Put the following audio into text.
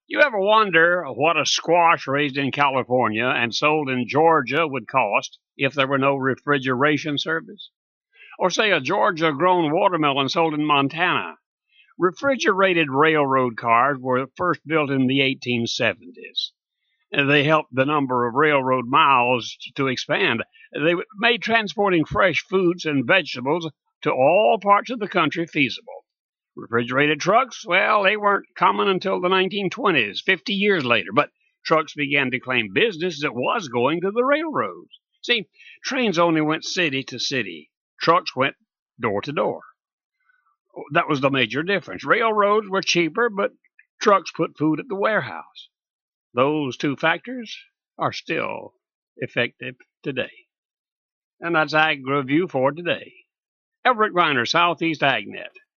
You ever wonder what a squash raised in California and sold in Georgia would cost if there were no refrigeration service? Or say a Georgia grown watermelon sold in Montana? Refrigerated railroad cars were first built in the 1870s. They helped the number of railroad miles to expand. They made transporting fresh foods and vegetables to all parts of the country feasible. Refrigerated trucks, well, they weren't common until the 1920s, 50 years later, but trucks began to claim business that was going to the railroads. See, trains only went city to city. Trucks went door to door. That was the major difference. Railroads were cheaper, but trucks put food at the warehouse. Those two factors are still effective today. And that's Ag Review for today. Everett Griner, Southeast AgNet.